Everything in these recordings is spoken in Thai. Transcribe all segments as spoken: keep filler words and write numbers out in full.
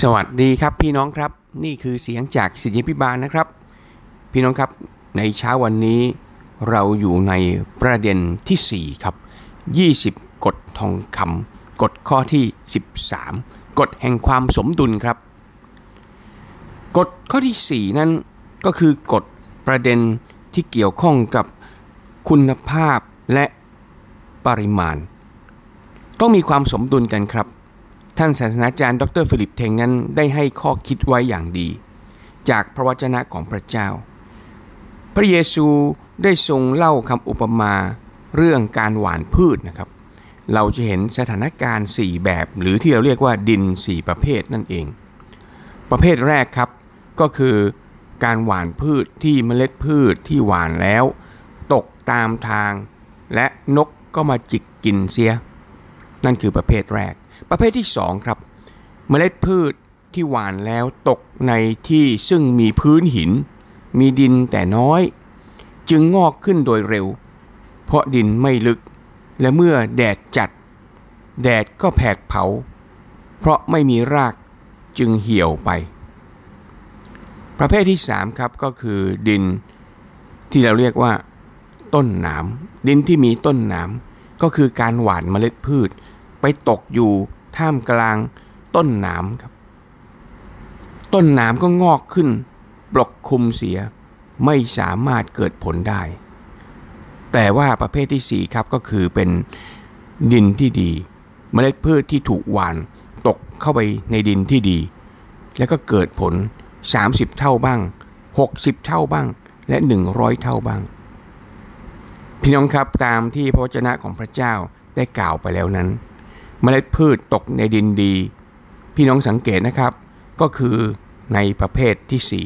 สวัสดีครับพี่น้องครับนี่คือเสียงจากศิษยพิบาลนะครับพี่น้องครับในเช้าวันนี้เราอยู่ในประเด็นที่สี่ครับยี่สิบกฎทองคำกฎข้อที่สิบสามกฎแห่งความสมดุลครับกฎข้อที่สี่นั้นก็คือกฎประเด็นที่เกี่ยวข้องกับคุณภาพและปริมาณต้องมีความสมดุลกันครับท่านศาสนาจารย์ดร.ฟิลิปเทงนั้นได้ให้ข้อคิดไว้อย่างดีจากพระวจนะของพระเจ้าพระเยซูได้ทรงเล่าคำอุปมาเรื่องการหว่านพืชนะครับเราจะเห็นสถานการณ์สี่แบบหรือที่เราเรียกว่าดินสี่ประเภทนั่นเองประเภทแรกครับก็คือการหว่านพืชที่เมล็ดพืชที่หว่านแล้วตกตามทางและนกก็มาจิกกินเสียนั่นคือประเภทแรกประเภทที่สองครับเมล็ดพืชที่หว่านแล้วตกในที่ซึ่งมีพื้นหินมีดินแต่น้อยจึงงอกขึ้นโดยเร็วเพราะดินไม่ลึกและเมื่อแดดจัดแดดก็แผดเผาเพราะไม่มีรากจึงเหี่ยวไปประเภทที่สามครับก็คือดินที่เราเรียกว่าต้นหนามดินที่มีต้นหนามก็คือการหว่านเมล็ดพืชไปตกอยู่ท่ามกลางต้นหนามครับต้นหนามก็งอกขึ้นปกคลุมเสียไม่สามารถเกิดผลได้แต่ว่าประเภทที่สี่ครับก็คือเป็นดินที่ดีเมล็ดพืชที่ถูกหว่านตกเข้าไปในดินที่ดีแล้วก็เกิดผลสามสิบเท่าบ้างหกสิบเท่าบ้างและหนึ่งร้อยเท่าบ้างพี่น้องครับตามที่พระวจนะของพระเจ้าได้กล่าวไปแล้วนั้นเมล็ดพืชตกในดินดีพี่น้องสังเกตนะครับก็คือในประเภทที่สี่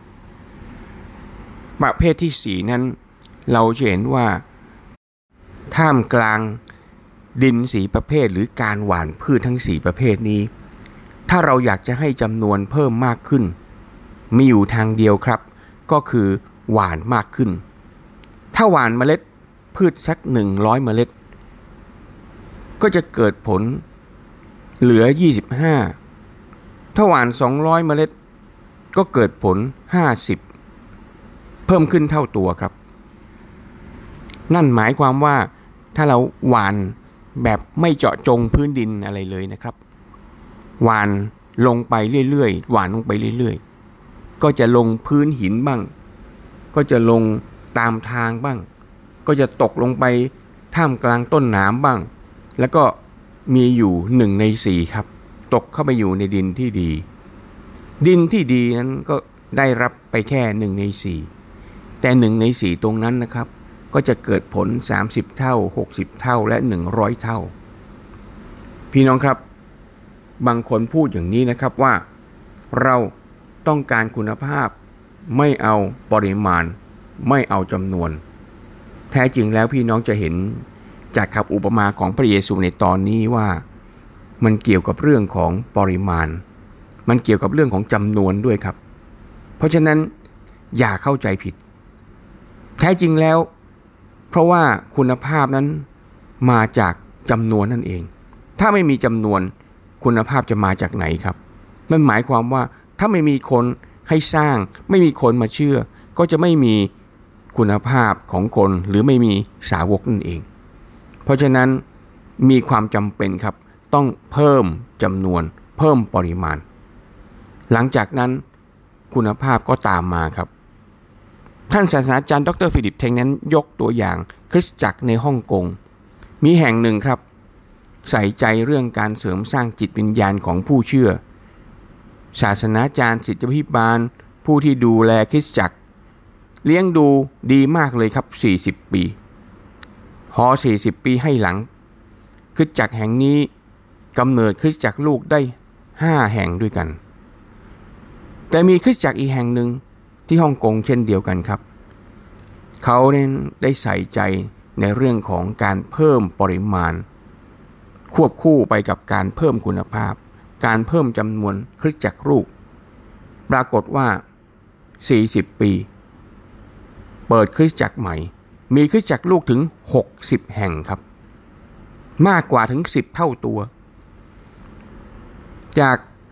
ประเภทที่สี่นั้นเราจะเห็นว่าท่ามกลางดินสี่ประเภทหรือการหว่านพืชทั้งสี่ประเภทนี้ถ้าเราอยากจะให้จำนวนเพิ่มมากขึ้นมีอยู่ทางเดียวครับก็คือหว่านมากขึ้นถ้าหว่านเมล็ดพืชสักหนึ่งร้อยเมล็ดก็จะเกิดผลเหลือยี่สิบห้าถ้าหว่านสองร้อยเมล็ดก็เกิดผลห้าสิบเพิ่มขึ้นเท่าตัวครับนั่นหมายความว่าถ้าเราหว่านแบบไม่เจาะจงพื้นดินอะไรเลยนะครับหว่านลงไปเรื่อยๆหว่านลงไปเรื่อยๆก็จะลงพื้นหินบ้างก็จะลงตามทางบ้างก็จะตกลงไปท่ามกลางต้นหนามบ้างแล้วก็มีอยู่หนึ่งในสี่ครับตกเข้าไปอยู่ในดินที่ดีดินที่ดีนั้นก็ได้รับไปแค่หนึ่งในสี่แต่หนึ่งในสี่ตรงนั้นนะครับก็จะเกิดผลสามสิบเท่าหกสิบเท่าและหนึ่งร้อยเท่าพี่น้องครับบางคนพูดอย่างนี้นะครับว่าเราต้องการคุณภาพไม่เอาปริมาณไม่เอาจำนวนแท้จริงแล้วพี่น้องจะเห็นจากคำอุปมาของพระเยซูในตอนนี้ว่ามันเกี่ยวกับเรื่องของปริมาณมันเกี่ยวกับเรื่องของจำนวนด้วยครับเพราะฉะนั้นอย่าเข้าใจผิดแท้จริงแล้วเพราะว่าคุณภาพนั้นมาจากจำนวนนั่นเองถ้าไม่มีจำนวนคุณภาพจะมาจากไหนครับนั่นหมายความว่าถ้าไม่มีคนให้สร้างไม่มีคนมาเชื่อก็จะไม่มีคุณภาพของคนหรือไม่มีสาวกนั่นเองเพราะฉะนั้นมีความจำเป็นครับต้องเพิ่มจำนวนเพิ่มปริมาณหลังจากนั้นคุณภาพก็ตามมาครับท่านศาสตราจารย์ดร.ฟิลิปเทงนั้นยกตัวอย่างคริสตจักรในฮ่องกงมีแห่งหนึ่งครับใส่ใจเรื่องการเสริมสร้างจิตวิญญาณของผู้เชื่อศาสนาจารย์ศิษยพิบาลผู้ที่ดูแลคริสตจักรเลี้ยงดูดีมากเลยครับสี่สิบปีพอสี่สิบปีให้หลังคริสตจักรแห่งนี้กำเนิดคริสตจักรลูกได้ห้าแห่งด้วยกันแต่มีคริสตจักรอีกแห่งหนึ่งที่ฮ่องกงเช่นเดียวกันครับเขาเนี่ยได้ใส่ใจในเรื่องของการเพิ่มปริมาณควบคู่ไปกับการเพิ่มคุณภาพการเพิ่มจำนวนคริสตจักรลูกปรากฏว่าสี่สิบปีเปิดคริสตจักรใหม่มีคริสตจักรลูกถึงหกสิบแห่งครับมากกว่าถึงสิบเท่าตัวจาก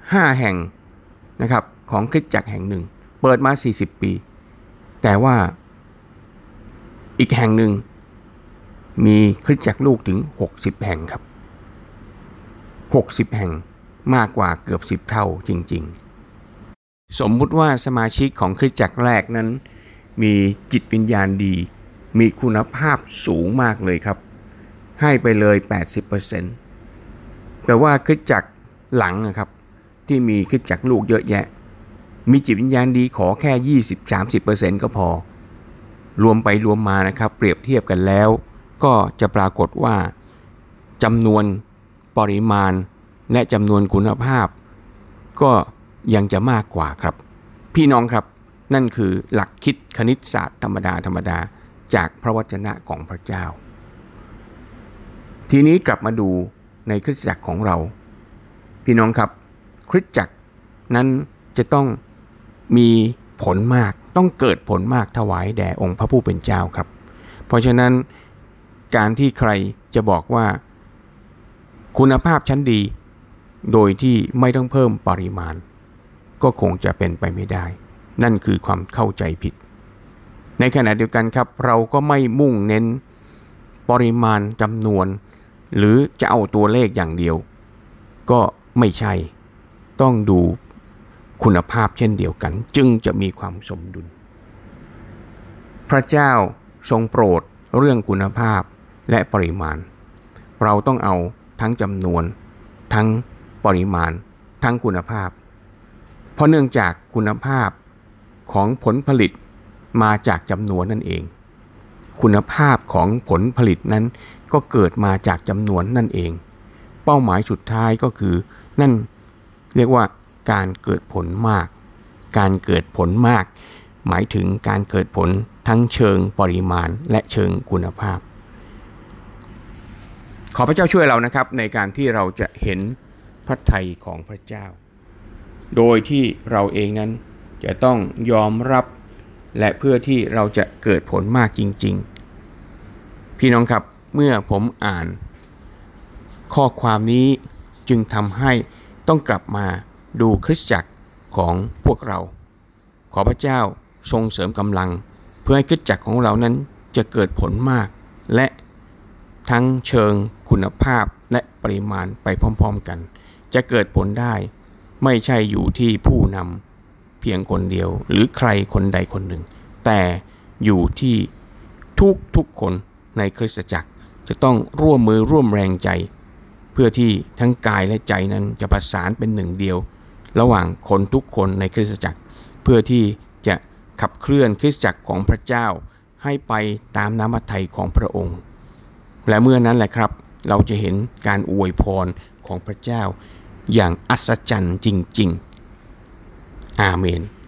ห้าแห่งนะครับของคริสตจักรแห่งหนึ่งเปิดมาสี่สิบปีแต่ว่าอีกแห่งหนึ่งมีคริสตจักรลูกถึงหกสิบแห่งครับหกสิบแห่งมากกว่าเกือบสิบเท่าจริงๆสมมุติว่าสมาชิกของคริสตจักรแรกนั้นมีจิตวิญญาณดีมีคุณภาพสูงมากเลยครับให้ไปเลย แปดสิบเปอร์เซ็นต์ แต่ว่าคริสตจักรหลังนะครับที่มีคริสตจักรลูกเยอะแยะมีจิตวิญญาณดีขอแค่ ยี่สิบถึงสามสิบเปอร์เซ็นต์ ก็พอรวมไปรวมมานะครับเปรียบเทียบกันแล้วก็จะปรากฏว่าจำนวนปริมาณและจำนวนคุณภาพก็ยังจะมากกว่าครับพี่น้องครับนั่นคือหลักคิดคณิตศาสตร์ธรรมดาธรรมดาจากพระวจนะของพระเจ้าทีนี้กลับมาดูในคริสตจักรของเราพี่น้องครับคริสตจักรนั้นจะต้องมีผลมากต้องเกิดผลมากถวายแด่องค์พระผู้เป็นเจ้าครับเพราะฉะนั้นการที่ใครจะบอกว่าคุณภาพชั้นดีโดยที่ไม่ต้องเพิ่มปริมาณก็คงจะเป็นไปไม่ได้นั่นคือความเข้าใจผิดในขณะเดียวกันครับเราก็ไม่มุ่งเน้นปริมาณจำนวนหรือจะเอาตัวเลขอย่างเดียวก็ไม่ใช่ต้องดูคุณภาพเช่นเดียวกันจึงจะมีความสมดุลพระเจ้าทรงโปรดเรื่องคุณภาพและปริมาณเราต้องเอาทั้งจำนวนทั้งปริมาณทั้งคุณภาพเพราะเนื่องจากคุณภาพของผลผลิตมาจากจำนวนนั่นเองคุณภาพของผลผลิตนั้นก็เกิดมาจากจำนวนนั่นเองเป้าหมายสุดท้ายก็คือนั่นเรียกว่าการเกิดผลมากการเกิดผลมากหมายถึงการเกิดผลทั้งเชิงปริมาณและเชิงคุณภาพขอพระเจ้าช่วยเรานะครับในการที่เราจะเห็นพระทัยของพระเจ้าโดยที่เราเองนั้นจะต้องยอมรับและเพื่อที่เราจะเกิดผลมากจริงๆพี่น้องครับเมื่อผมอ่านข้อความนี้จึงทำให้ต้องกลับมาดูคริสตจักรของพวกเราขอพระเจ้าทรงเสริมกำลังเพื่อให้คริสตจักรของเรานั้นจะเกิดผลมากและทั้งเชิงคุณภาพและปริมาณไปพร้อมๆกันจะเกิดผลได้ไม่ใช่อยู่ที่ผู้นำเพียงคนเดียวหรือใครคนใดคนหนึ่งแต่อยู่ที่ทุกๆคนในคริสตจักรจะต้องร่วมมือร่วมแรงใจเพื่อที่ทั้งกายและใจนั้นจะประสานเป็นหนึ่งเดียวระหว่างคนทุกคนในคริสตจักรเพื่อที่จะขับเคลื่อนคริสตจักรของพระเจ้าให้ไปตามน้ำพระทัยของพระองค์และเมื่อนั้นแหละครับเราจะเห็นการอวยพรของพระเจ้าอย่างอัศจรรย์จริงๆอาเมน